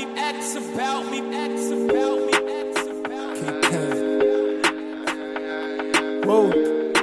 me, X about me, X about me, X about me. Whoa.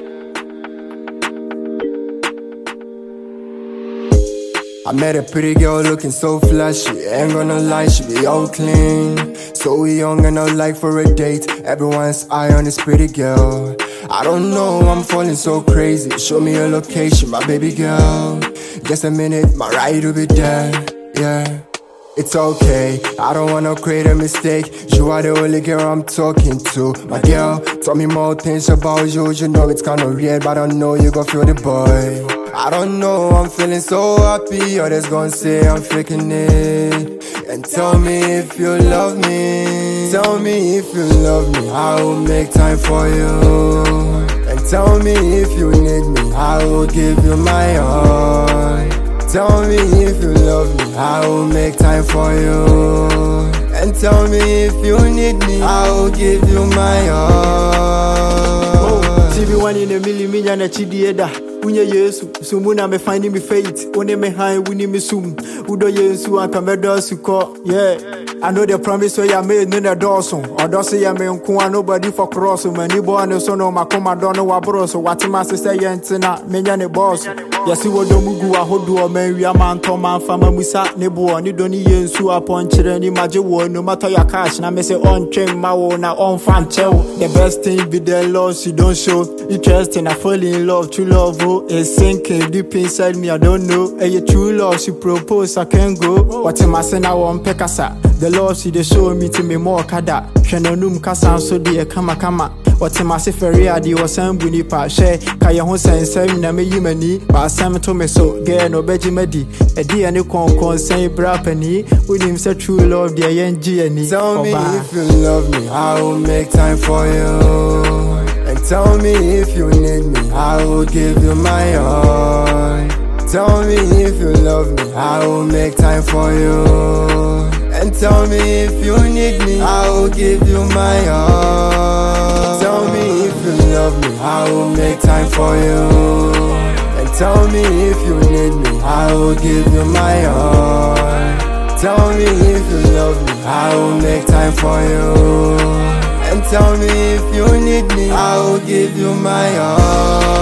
I met a pretty girl looking so flashy. Ain't gonna lie, she be all clean. So young and out like for a date. Everyone's eye on this pretty girl. I don't know, I'm falling so crazy. Show me your location, my baby girl. Just a minute, my ride will be there. Yeah, it's okay, I don't wanna create a mistake. You are the only girl I'm talking to. My girl, tell me more things about you. You know it's kinda weird, but I know you gon' feel the boy. I don't know, I'm feeling so happy. Others gon' say I'm faking it. And tell me if you love me. Tell me if you love me, I will make time for you. And tell me if you need me, I will give you my all. Tell me if you love me, I will make time for you. And tell me if you need me, I will give you my all. TV one in a million and chidieda. Unye Yesu, sumuna me finding me faith. One me high, winning me soon. Udo Yesu and Kamedo Suko. Yeah, I know the promise so ya made no Dawson. Or does ya me unkuan nobody for cross. When you born a son of my coma don't know what bros. So what my sister Yentina, Menyane boss. Yes, you would mugu a hodu or Mary a man, Toma, Fama Musa, Nebo, and you don't Yesu upon children. Imagine one, no matter your cash. Now me say on train, my own, on fan tell. The best thing be the loss you don't show. Interest in I fall in love, true love. It's sinking deep inside me, I don't know. And your true love, she propose, I can't go. What am I saying? I want Pekasa. The love she they show me to me more kada. Shenonum Kasan so dear, kama. What am I say for real? The was some bunipa share. Kaya Hossein saying, I may you many, but Sam to me so, get no beji medi. A dear and you con say brapany. With him say true love, dear NG and tell me if you love me, I will make time for you. And tell me if you need me, I will give you my all. Tell me if you love me, I will make time for you. And tell me if you need me, I will give you my all. Tell me if you love me, I will make time for you. And tell me if you need me, I will give you my all. Tell me if you love me, I will make time for you. And tell me if you need me, I will give you my all.